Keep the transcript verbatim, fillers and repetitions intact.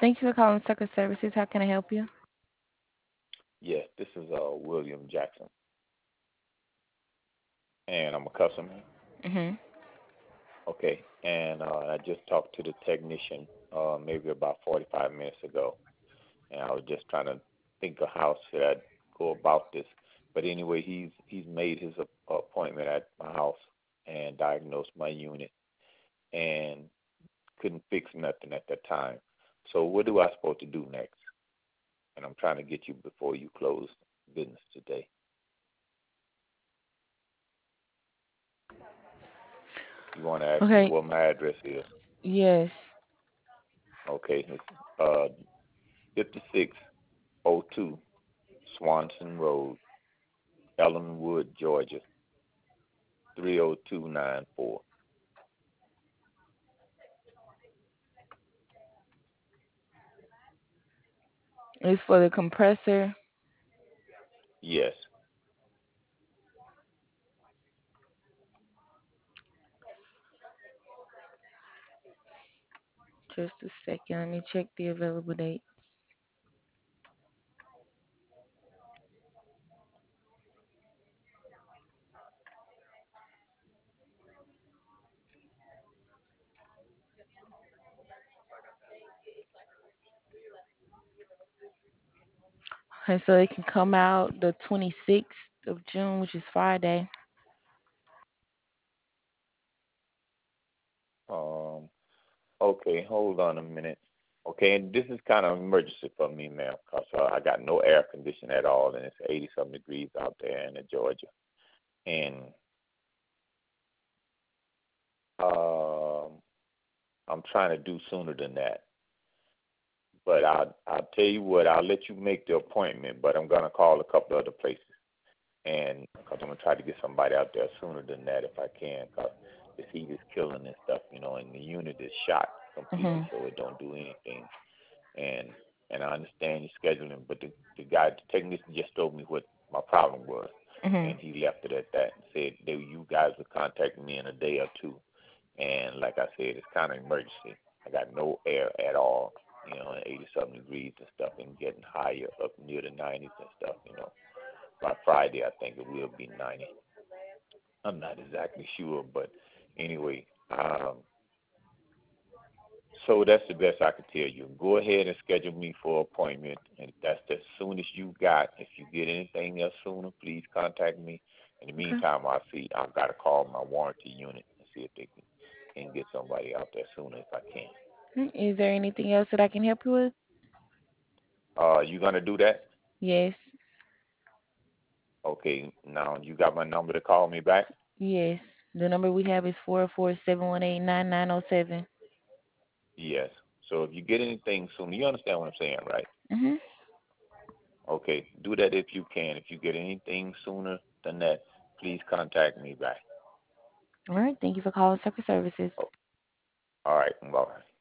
Thank you for calling Sucker Services. How can I help you? Yes, this is uh William Jackson, and I'm a customer. Mhm. Okay, and uh, I just talked to the technician uh, maybe about forty-five minutes ago, and I was just trying to think of how should I go about this. But anyway, he's he's made his a- appointment at my house and diagnosed my unit, and couldn't fix nothing at that time. So what do I supposed to do next? And I'm trying to get you before you close business today. You want to ask me Okay. what my address is? Yes. Okay, it's uh fifty-six oh two Swanson Road, Ellenwood, Georgia, three oh two nine four. It's for the compressor. Yes. Just a second. Let me check the available date. Okay, so it can come out the twenty-sixth of June, which is Friday. Um. Okay, hold on a minute. Okay, and this is kind of emergency for me, ma'am, because uh, I got no air conditioning at all, and it's eighty something degrees out there in Georgia, and um, I'm trying to do sooner than that. But I'll I'll tell you what, I'll let you make the appointment, but I'm gonna call a couple other places, and because I'm gonna try to get somebody out there sooner than that if I can, because this heat is killing and stuff, you know, and the unit is shot completely, Mhm. so it don't do anything. And and I understand your scheduling, but the the guy, the technician, just told me what my problem was, Mhm. and he left it at that and said that you guys will contact me in a day or two. And like I said, it's kind of emergency. I got no air at all, you know, eighty something degrees and stuff, and getting higher up near the nineties and stuff, you know. By Friday, I think it will be ninety. I'm not exactly sure, but anyway, um, so that's the best I can tell you. Go ahead and schedule me for an appointment, and that's the soonest you got. If you get anything else sooner, please contact me. In the Okay. meantime, I'll see. I've got to call my warranty unit and see if they can, can get somebody out there sooner if I can. Mm, Is there anything else that I can help you with? Uh, you gonna do that? Yes. Okay. Now you got my number to call me back. Yes. The number we have is four four seven one eight nine nine zero seven. Yes. So if you get anything sooner, you understand what I'm saying, right? Mhm. Okay. Do that if you can. If you get anything sooner than that, please contact me back. All right. Thank you for calling Sucker Services. Oh, all right. Bye.